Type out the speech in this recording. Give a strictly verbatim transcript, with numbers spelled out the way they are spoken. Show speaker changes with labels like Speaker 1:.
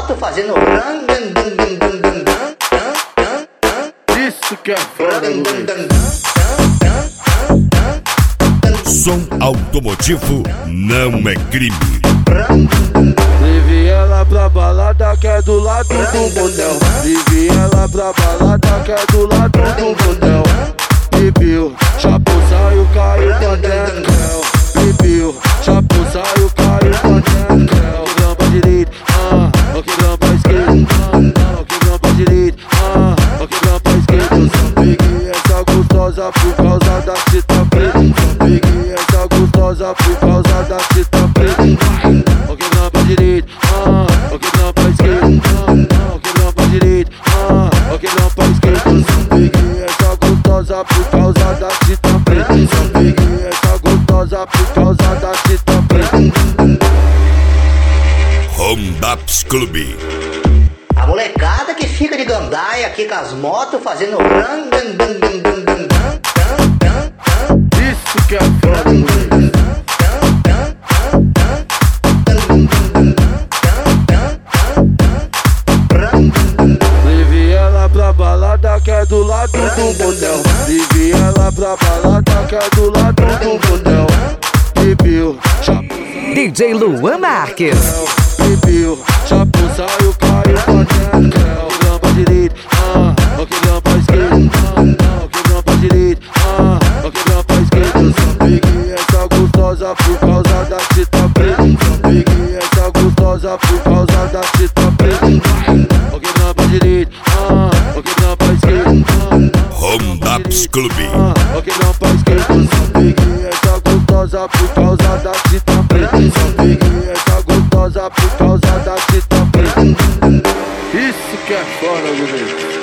Speaker 1: motos fazendo ran, dan, dan, dan, dan, dan, dan, dan, dan.
Speaker 2: Isso que é foda, moleque.
Speaker 3: Som automotivo não é crime.
Speaker 2: Leve ela pra balada que é do lado do motel. Leve ela pra balada que é do lado do motel. Bebeu, chapou, saiu, caiu pra dentro. Bebeu, chapou, saiu, caiu pra dentro. Quebrando pra direita, ah, ó quebrando pra esquerda, ah, ó quebrando pra direita, ah, ó quebrando pra esquerda. Eu só peguei essa gostosa por causa da fita preta. Só peguei essa gostosa por causa da fita preta. Ó quebrando pra direita, ah, ó quebrando pra esquerda, ah, ó quebrando pra direita, ah, ó quebrando pra esquerda. Eu só peguei essa gostosa por causa da fita preta. Só peguei essa gostosa por causa da fita preta.
Speaker 3: Rondaps Clube.
Speaker 1: A molecada que fica de gandaia aqui com as motos fazendo ran, dan, dan, dan, dan, dan, dan, dan, dan.
Speaker 2: Isso que é foda, moleque. Leve ela pra balada que é do lado do motel. Leve ela pra balada que é do lado do motel. Bebeu, chapou,
Speaker 4: D J Luan Marques.
Speaker 2: bebeu, chapou, saiu, caiu pra dentro. Quebrando pra direita, ah, ó quebrando pra esquerda, ah, ó quebrando pra direita, ah, ó quebrando pra esquerda. Eu só peguei essa gostosa por causa da fita preta. Só peguei essa gostosa por causa da fita preta. Ó quebrando pra direita, ah, ó quebrando pra esquerda, ah,
Speaker 3: Rondaps Clube.
Speaker 2: ó quebrando pra esquerda. Eu só peguei essa gostosa por causa da fita preta. Só peguei essa gostosa por causa da fita preta. Isso que é foda, moleque.